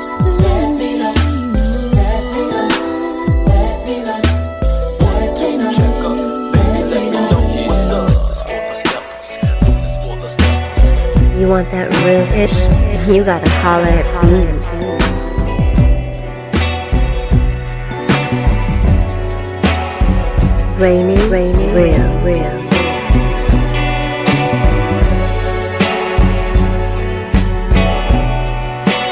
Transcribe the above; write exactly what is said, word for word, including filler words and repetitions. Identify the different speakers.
Speaker 1: Let me know. Let me know. Let me know. Let me know.
Speaker 2: Check up, baby, let me know what's up. This is for the steppers. This is for the steppers.
Speaker 3: You want that real ish? You gotta holler at Beans. Rainy, rainy, real, real.